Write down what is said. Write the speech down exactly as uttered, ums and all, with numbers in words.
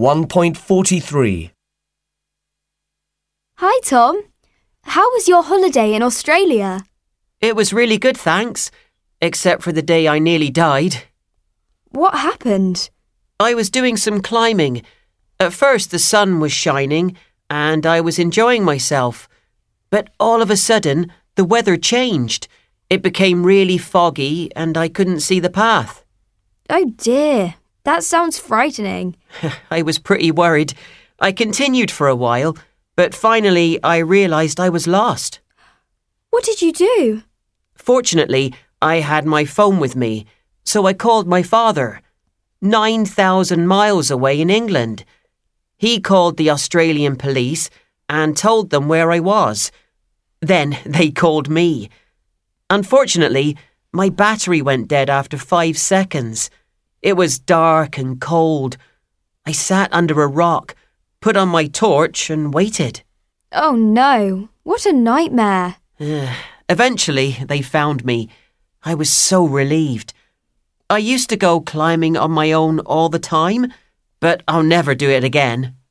one point four three. Hi, Tom. How was your holiday in Australia? It was really good, thanks, except for the day I nearly died. What happened? I was doing some climbing. At first the sun was shining and I was enjoying myself. But all of a sudden the weather changed. It became really foggy and I couldn't see the path. Oh dear, that sounds frightening. I was pretty worried. I continued for a while, but finally I realised I was lost. What did you do? Fortunately, I had my phone with me, so I called my father, nine thousand miles away in England. He called the Australian police and told them where I was. Then they called me. Unfortunately, my battery went dead after five seconds. It was dark and cold. I sat under a rock, put on my torch and waited. Oh no, what a nightmare. Eventually, they found me. I was so relieved. I used to go climbing on my own all the time, but I'll never do it again.